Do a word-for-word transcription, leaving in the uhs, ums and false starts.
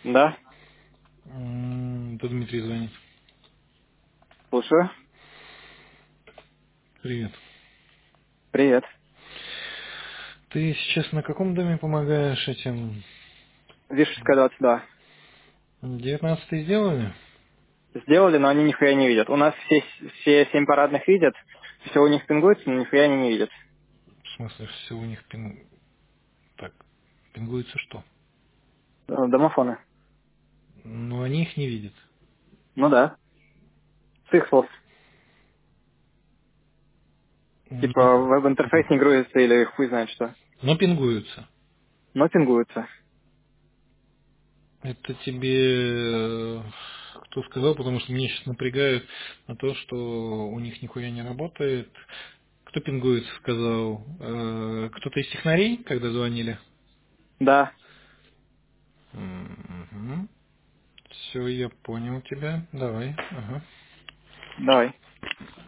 Да, М, Это Дмитрий звонит. слушаю. Привет. Привет. Ты сейчас на каком доме помогаешь этим? Вишерская двадцать два. Девятнадцатый сделали? Сделали, но они нихуя не видят. У нас все, все семь парадных видят, все у них пингуется, но нихуя они не видят. В смысле, все у них пин... Так, пингуется что? Э, Домофоны. Но они их не видят. Ну да. С их слов. Ну, Типа веб-интерфейс не грузится или хуй знает что. но пингуются. Но пингуются. Это тебе э, кто сказал, потому что меня сейчас напрягают на то, что у них нихуя не работает. Кто пингуется, сказал? Э, Кто-то из технарей, когда звонили? Да, Все, я понял тебя. Давай. Ага. давай.